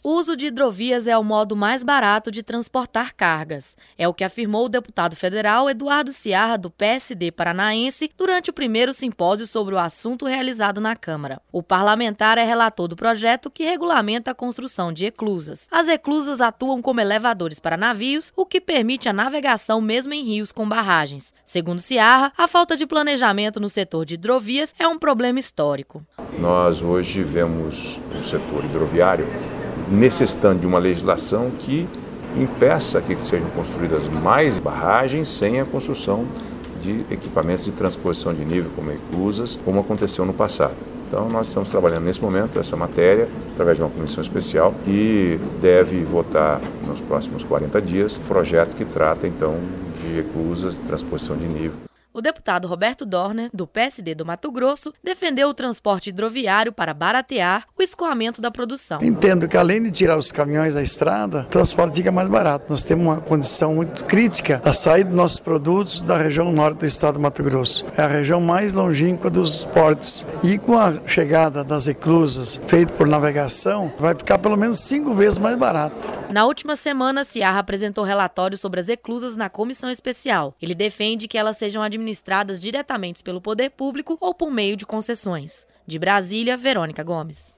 O uso de hidrovias é o modo mais barato de transportar cargas. É o que afirmou o deputado federal Eduardo Ciarra, do PSD paranaense, durante o primeiro simpósio sobre o assunto realizado na Câmara. O parlamentar é relator do projeto que regulamenta a construção de eclusas. As eclusas atuam como elevadores para navios, o que permite a navegação mesmo em rios com barragens. Segundo Ciarra, a falta de planejamento no setor de hidrovias é um problema histórico. Nós hoje vemos o setor hidroviário necessitando de uma legislação que impeça que sejam construídas mais barragens sem a construção de equipamentos de transposição de nível, como eclusas, como aconteceu no passado. Então, nós estamos trabalhando nesse momento essa matéria, através de uma comissão especial, que deve votar nos próximos 40 dias, projeto que trata, então, de eclusas de transposição de nível. O deputado Roberto Dorner, do PSD do Mato Grosso, defendeu o transporte hidroviário para baratear o escoamento da produção. Entendo que, além de tirar os caminhões da estrada, o transporte fica mais barato. Nós temos uma condição muito crítica da saída dos nossos produtos da região norte do estado do Mato Grosso. É a região mais longínqua dos portos. E com a chegada das eclusas, feito por navegação, vai ficar pelo menos 5 vezes mais barato. Na última semana, Ciarra apresentou relatório sobre as eclusas na comissão especial. Ele defende que elas sejam administradas diretamente pelo poder público ou por meio de concessões. De Brasília, Verônica Gomes.